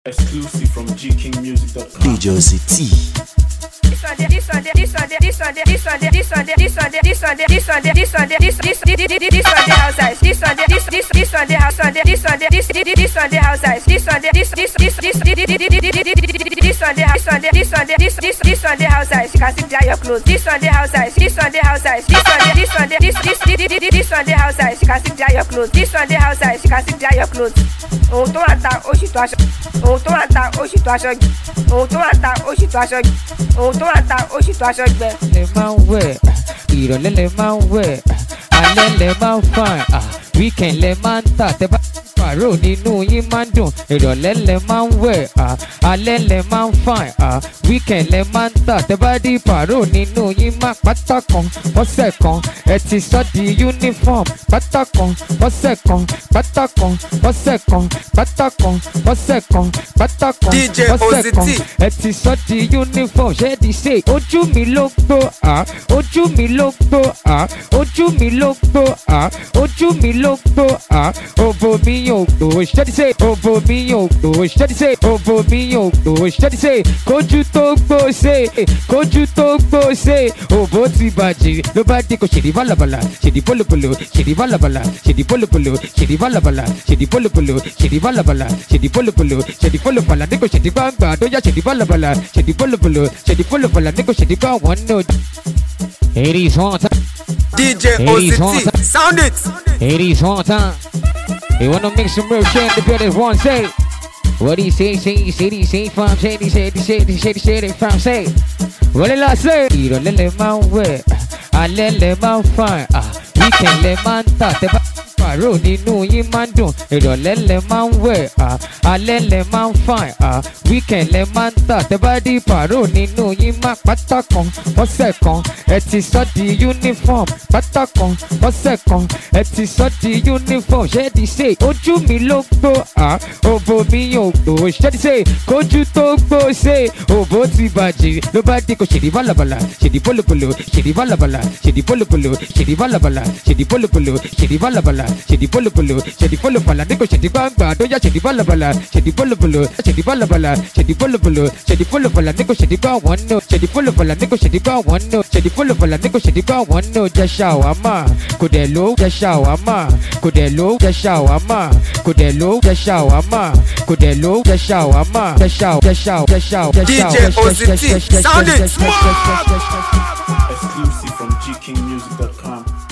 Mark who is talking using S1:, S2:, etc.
S1: Exclusive from GKingmusic.com.
S2: DJ Ozzy.
S3: Lè máa ń wẹ̀, ìrọ̀lẹ́ lè máa ń wẹ̀, alẹ́ lè máa ń fine, weekend lè máa ń tà, tẹ́ bá pàrọ̀ nínú yín máa ń dùn, ìrọ̀lẹ́ lè máa ń wẹ̀, alẹ́ lè máa ń fine, weekend lè máa ń tà, tẹ́ bá di pàrọ̀ nínú yín máa pátá kan, ọ̀sẹ̀ kan, ẹ ti sọ di uniform, pátá kan, ọ̀sẹ̀ kan, pátá kan, ọ̀sẹ̀ kan, pátá kan, ọ̀sẹ̀ kan, pátá kan, ọ̀sẹ̀ kan, ẹ ti sọ di uniform, ṣé di ṣe ojú mi ló gbó, ojú mi ló gbó, ojú mi ló gbó, ojú mi ló gbó, òbò mi yóò gbó, ṣé di ṣe òbò mi yóò gbó, ṣé di ṣe òbò mi yóò gbó, ṣé di ṣe kójú tó gbó ṣe, kójú tó gbó ṣe, òbò ti bàjẹ́ ló bá dé kó ṣèdí bálabàlà, ṣèdí bólobòlò, ṣèdí bálabàlà, ṣèdí bólobòlò, ṣèdí bálabàlà, ṣèdí bólobòlò, ṣèdí bálabàlà, ṣèdí bólobòlò, ṣèdí bólobàlà ní kò ṣèdí gbàngbà tó yá ṣèdí bálabàlà, ṣèdí bólobòlò, ṣèdí bólobàlà ní kò ṣèdí gbà wọ́n náà. It is one time.
S4: DJ Ozzy, sound it.
S3: It is one time. They wanna make some real shit in the building. One say, what he say, from say, they from say. What did I say? Ìrọ̀lẹ́ lè máa ń wẹ̀, alẹ́ lè máa ń fine, weekend lè máa ń tà, tẹ́ bá pàrọ̀ nínú yín máa ń dùn, ìrọ̀lẹ́ lè máa ń wẹ̀, alẹ́ lè máa ń fine, weekend lè máa ń tà, tẹ́ bá di pàrọ̀ nínú yín máa pátá kan, ọ̀sẹ̀ kan, ẹ ti sọ di uniform, pátá kan, ọ̀sẹ̀ kan, ẹ ti sọ di uniform, ṣé di ṣe ojú mi ló gbó, òbò mi yóò gbó, ṣé di ṣe kójú tó gbó ṣe, òbò ti bàjẹ́ ló bá dé kó ṣèdí bálabàlà, ṣèdí bólobòlò, ṣèdí bálabàlà, ṣèdí bólobòlò, ṣèdí bálabàlà, ṣèdí bólobòlò, ṣèdí bálabàlà, ṣèdí bólobòlò, ṣèdí bólobàlà ní kò ṣèdí gbàngbà tó yá ṣèdí bálabàlà, ṣèdí bólobòlò, ṣèdí bálabàlà, ṣèdí bólobòlò, ṣèdí bólobàlà ní kò ṣèdí gbà wọ́n náà, ṣèdí bólobàlà ní kò ṣèdí gbà wọ́n náà, ṣèdí bólobàlà ní kò ṣèdí gbà wọ́n náà, jẹ ṣàwámà kò dẹ̀ ló jẹ ṣàwámà kò dẹ̀ ló jẹ ṣàwámà kò dẹ̀ ló jẹ ṣàwámà kò dẹ̀ ló jẹ ṣàwámà jẹ ṣàw
S4: DJ Ozzy, sound it.
S1: Exclusive from GKingmusic.com.